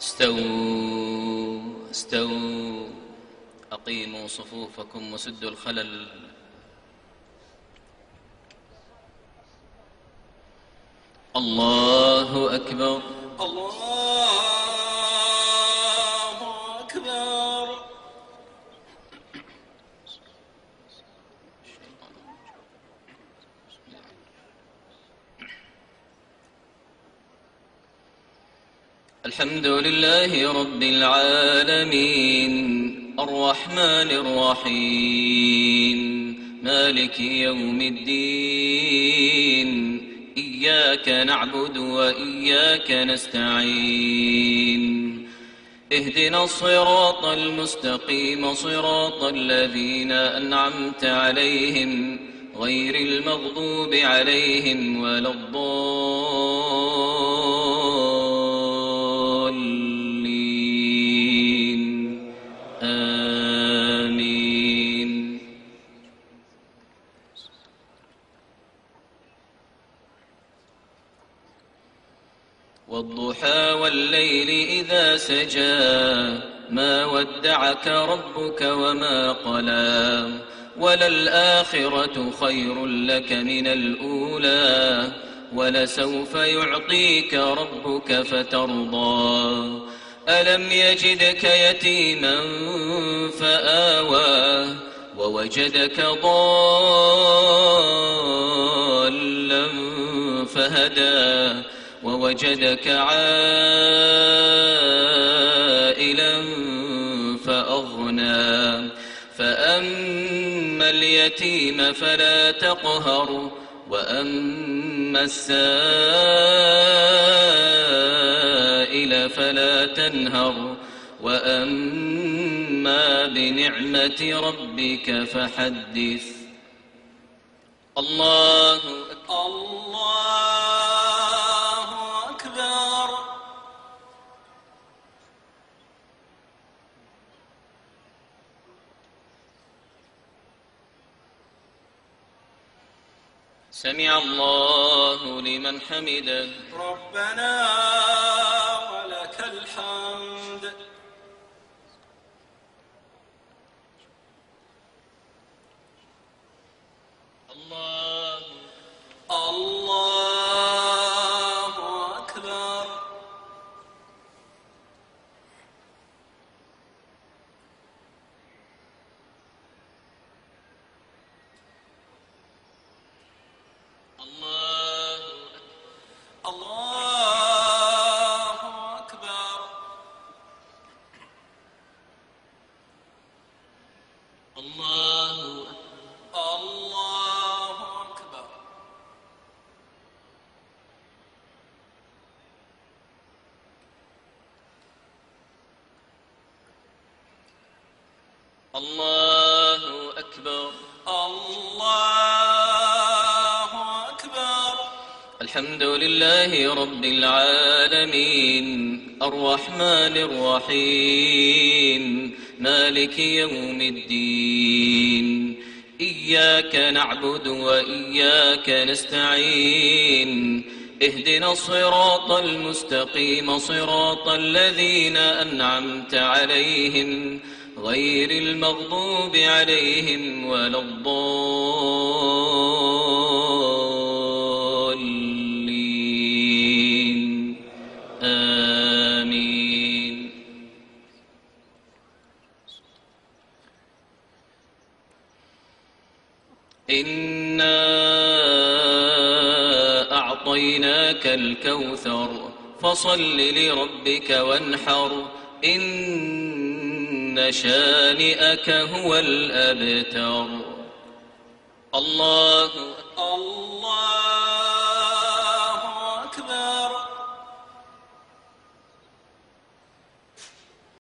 استووا استووا، أقيموا صفوفكم وسدوا الخلل. الله أكبر الله أكبر. الحمد لله رب العالمين، الرحمن الرحيم، مالك يوم الدين، إياك نعبد وإياك نستعين، اهدنا الصراط المستقيم، صراط الذين أنعمت عليهم غير المغضوب عليهم ولا الضالين، آمين. والضحى والليل إذا سجى، ما ودعك ربك وما قلى، وللآخرة خير لك من الأولى، ولسوف يعطيك ربك فترضى. ألم يجدك يتيما فآوى، ووجدك ضالا فهدى، ووجدك عائلا فأغنى. فأما اليتيم فلا تقهر، وأما السائل فلا تنهر، وأما بنعمة ربك فحدث. الله أكبر. الله أكبر. سمع الله لمن حمده. ربنا ولك الحمد. الله الله أكبر. الله الله أكبر. الله الله أكبر. الله أكبر. الله أكبر. الحمد لله رب العالمين، الرحمن الرحيم، مالك يوم الدين، إياك نعبد وإياك نستعين، اهدنا الصراط المستقيم، صراط الذين أنعمت عليهم غير المغضوب عليهم ولا الضالين، آمين. إنا أعطيناك الكوثر، فصل لربك وانحر، إن شانئك هو الأبتر. الله الله